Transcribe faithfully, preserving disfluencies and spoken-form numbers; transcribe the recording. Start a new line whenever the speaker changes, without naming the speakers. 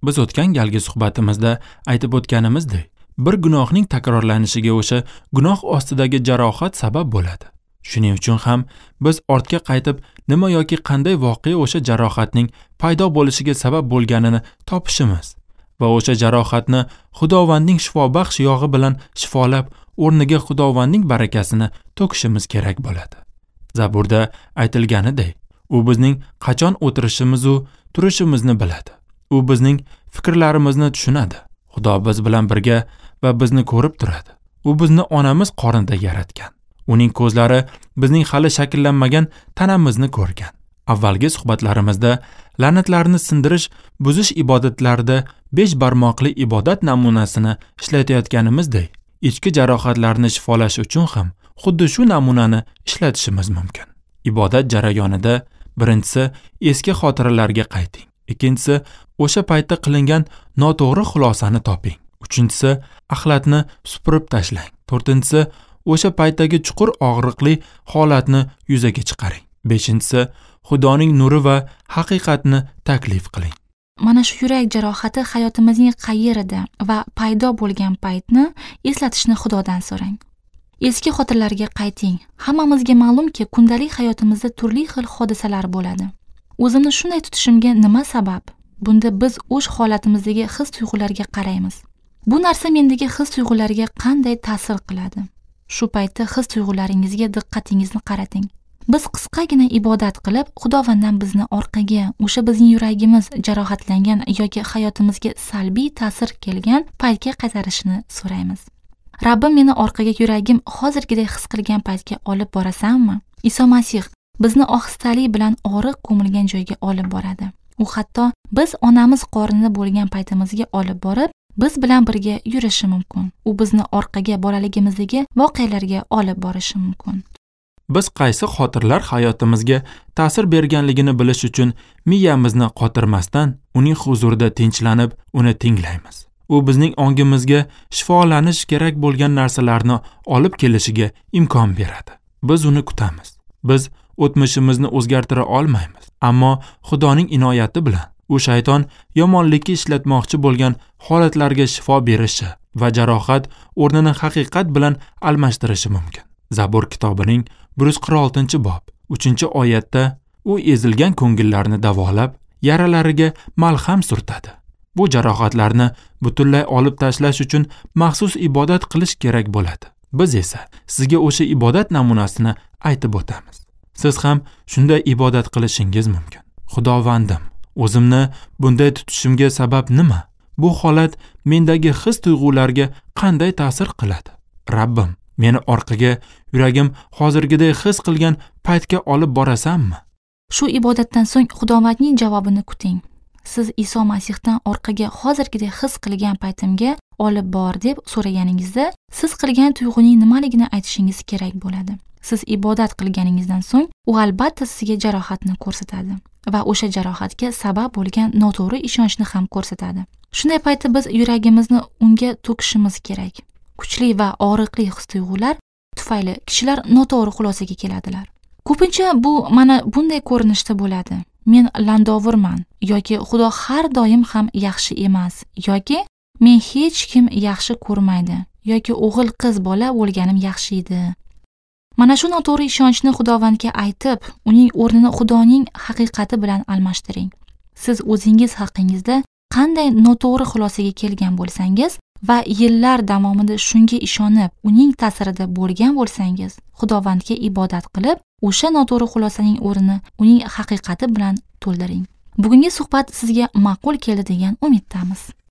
Biz o'tgan galgi suhbatimizda aytib o'tganimizdek, bir gunohning takrorlanishiga o'sha gunoh ostidagi jarohat sabab bo'ladi. Shuning uchun ham biz ortga qaytib nima yoki qanday voqea o'sha jarohatning paydo bo'lishiga sabab bo'lganini topishimiz va o'sha jarohatni Xudovandning shifobaxsh yog'i bilan shifolab, o'rniga Xudovandning barakasini to'kishimiz kerak bo'ladi. Zaburda aytilganidek, u bizning qachon o'tirishimiz va turishimizni biladi. U bizning fikrlarimizni tushunadi. Xudo biz bilan birga va bizni ko'rib turadi. U bizni onamiz qornida yaratgan. Uning ko'zlari bizning hali shakllanmagan tanamizni ko'rgan. Avvalgi suhbatlarimizda la'natlarni sindirish, buzish ibodatlarida besh barmoqli ibodat namunasini ishlatayotganimizdek, ichki jarohatlarni shifolash uchun ham xuddi shu namunani ishlatishimiz mumkin. Ibodat jarayonida birinchisi eski xotiralarga qayting. Ikkinchisi o'sha paytda qilingan noto'g'ri xulosani toping. Uchinchisi axlatni supurib tashlang. To'rtinchisi o'sha paytdagi chuqur og'riqli holatni yuzaga chiqaring. Beshinchisi Xudoning nuri va haqiqatni taklif qiling.
Mana shu yurak jarohati hayotimizning qayerida va paydo bo'lgan paytni eslatishni Xudodan so'rang. Eski xotirlarga qayting. Hammamizga ma'lumki, kundalik hayotimizda turli xil hodisalar bo'ladi. O'zimni shunday tutishimga nima sabab? Bunda biz o'sh holatimizdagi his-tuyg'ularga qaraymiz. Bu narsa mendagi his-tuyg'ularga qanday ta'sir qiladi? Shu paytda his-tuyg'ularingizga diqqatingizni qarating. Biz qisqagina ibodat qilib, Xudovanddan bizni orqaga, o'sha bizning yuragimiz jarohatlangan yoki hayotimizga salbiy ta'sir kelgan paytga qaytarishini so'raymiz. Rabbim meni orqaga yuragim hozirgidek his qilgan paytga olib borasanmi? Iso Masih bizni ohistalik bilan oriq ko'milgan joyga olib boradi. U hatto biz onamiz qornida bo'lgan paytimizga olib borib, biz bilan birga yurishi mumkin. U bizni orqaga bolaligimizdagi voqealarga olib borishi mumkin.
Biz qaysi xotirlar hayotimizga ta'sir berganligini bilish uchun miyamizni qotirmasdan, uning huzurida tinchlanib, uni tinglaymiz. U bizning ongimizga shifolanish kerak bo'lgan narsalarni olib kelishiga imkon beradi. Biz uni kutamiz. Biz o'tmishimizni o'zgartira olmaymiz, ammo Xudoning inoyati bilan u shayton yomonlikka ishlatmoqchi bo'lgan holatlarga shifo berishi va jarohat o'rnini haqiqat bilan almashtirishi mumkin. Zabur kitobining bir yuz qirq oltinchi bob uchinchi oyatda u ezilgan ko'ngillarni davolab, yaralariga malham surtadi. Bu jarohatlarni butunlay olib tashlash uchun maxsus ibodat qilish kerak bo'ladi. Biz esa sizga o'sha ibodat namunasini aytib o'tamiz. Siz ham shunday ibodat qilishingiz mumkin. Xudovandim, o'zimni bunday tutishimga sabab nima? Bu holat mendagi his-tuyg'ularga qanday ta'sir qiladi? Rabbim, meni orqaga yuragim hozirgidek his qilgan paytga olib borasanmi?
Shu ibodatdan so'ng Xudovandning javobini kuting. Siz Iso Masihdan orqaga hozirgidek his qilgan paytimga olib bor deb so'raganingizda, siz qilgan tuyg'uning nimaligini aytishingiz kerak bo'ladi. Siz ibodat qilganingizdan so'ng, u albatta sizga jarohatni ko'rsatadi va o'sha jarohatga sabab bo'lgan noto'g'ri ishonchni ham ko'rsatadi. Shunday paytda biz yuragimizni unga to'kishimiz kerak. Kuchli va og'riqli his-tuyg'ular tufayli kishilar noto'g'ri xulosaga keladilar. Ko'pincha bu mana bunday ko'rinishda bo'ladi. Men landovurman yoki Xudo har doim ham yaxshi emas yoki men hech kim yaxshi ko'rmaydi yoki o'g'il qiz bola bo'lganim yaxshi edi. Mana shu noto'g'ri ishonchni Xudovandga aytib, uning o'rnini Xudoning haqiqati bilan almashtiring. Siz o'zingiz haqingizda qanday noto'g'ri xulosaga kelgan bo'lsangiz va yillar davomida shunga ishonib, uning ta'sirida bo'lgan bo'lsangiz, Xudovandga ibodat qilib, o'sha noto'g'ri xulosaning o'rnini uning haqiqati bilan to'ldiring. Bugungi suhbat sizga ma'qul keldi degan umiddamiz.